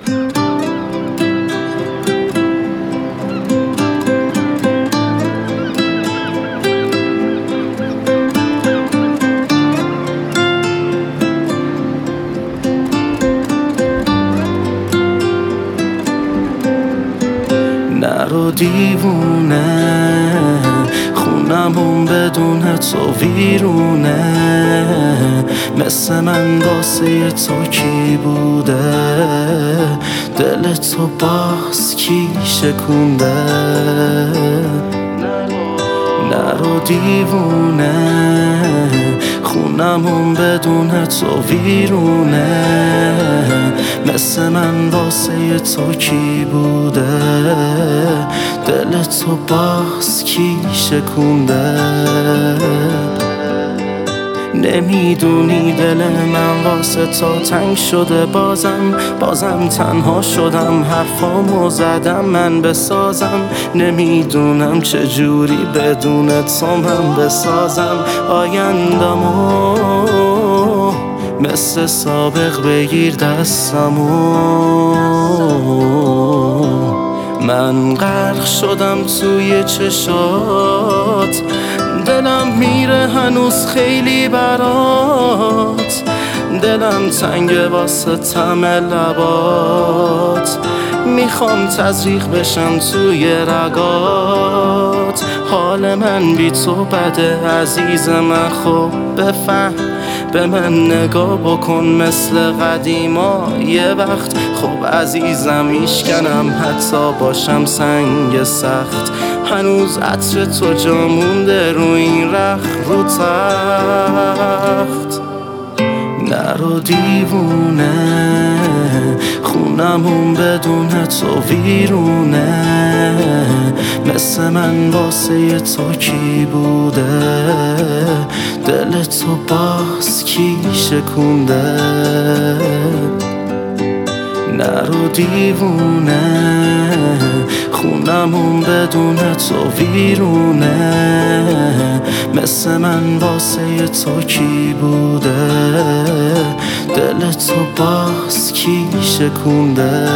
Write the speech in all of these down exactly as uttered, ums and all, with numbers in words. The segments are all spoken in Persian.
نرو دیوونه، خونمون بدون تو ویرونه. مثل من واسه تو کی بوده؟ دل تو باز کی شکونده؟ نرو دیوونه، خونمون بدون تو ویرونه. مثل من واسه تو کی بوده؟ دل تو باز کی شکونده؟ نمیدونی دل من واسه تو تنگ شده. بازم بازم تنها شدم، حرفامو زدم من بسازم. نمیدونم چجوری بدون تو من بسازم آیندمو. مثل سابق بگیر دستمو. من غرق شدم توی چشات، دلم میره هنوز خیلی برات. دلم تنگه واسه طعم لبات، میخوام تزریق بشم توی رگات. حال من بی تو بده عزیز من، خب بفهم به من نگاه بکن مثل قدیما یه وقت. خب عزیزم میشکنم حتی باشم سنگ سخت. هنوز عطر تو جا مونده رو این رخ رو تخت. نرو دیوونه، خونمون بدون تو ویرونه. مثل من واسه تو کی بوده؟ دل تو باز کی شکونده؟ نرو دیوونه، خونمون بدون تو ویرونه. مثل من واسه تو کی بوده؟ دل تو باز کی شکونده؟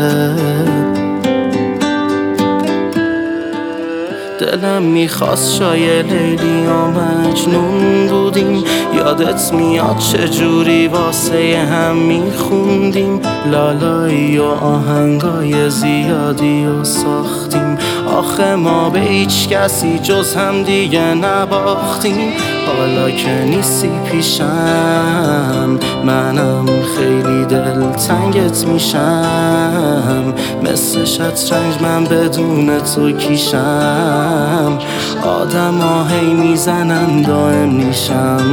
دلم میخواست شاید لیلی و مجنون بودیم. یادت میاد چجوری واسه هم میخوندیم. لالایی و آهنگای زیادی و ساختیم. آخه ما به هیچ کسی جز هم دیگه نباختیم. حالا که نیستی پیشم منم خیلی دلتنگت میشم. مثل شطرنج من بدون تو کیشم. آدم ها هی میزنن دائم نیشم.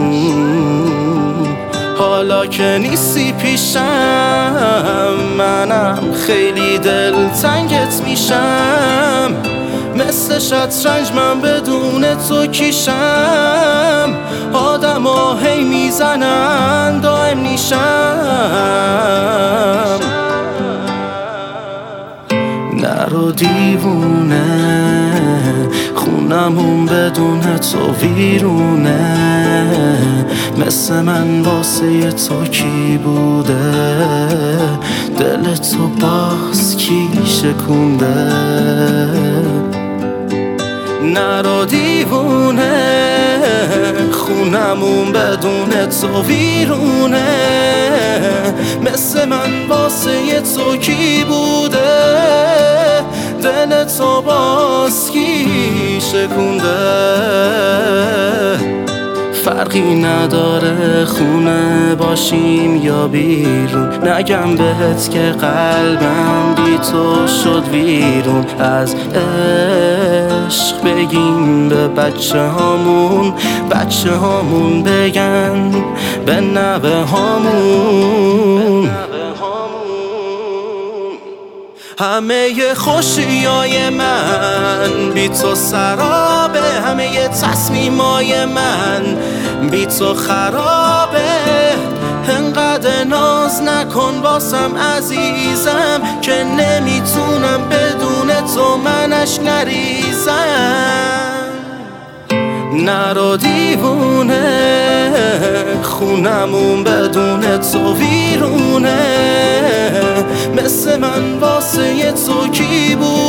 حالا که نیستی پیشم منم خیلی دلتنگت میشم. مثل شطرنج من بدون تو کیشم. آدم ها هی میزنن دائم نیشم. نرو دیوونه، خونمون بدون تو ویرونه. مثل من واسه تو کی بوده؟ دل تو باز کی شکونده؟ نرو دیوونه، خونمون بدون تو ویرونه. مثل من واسه تو کی بوده؟ دل تو باز کی شکونده؟ فرقی نداره خونه باشیم یا بیرون. نگم بهت که قلبم بی تو شد ویرون. از عشق بگیم به بچه هامون، بچه هامون بگن به نوه هامون. همه خوشیای من بی تو سرابه. همه تصمیمای من بی تو خرابه. انقدر ناز نکن واسم عزیزم که نمیتونم بدون تو منش نریزم. نرو دیوونه، خونمون بدون تو ویرونه. تو کی بود؟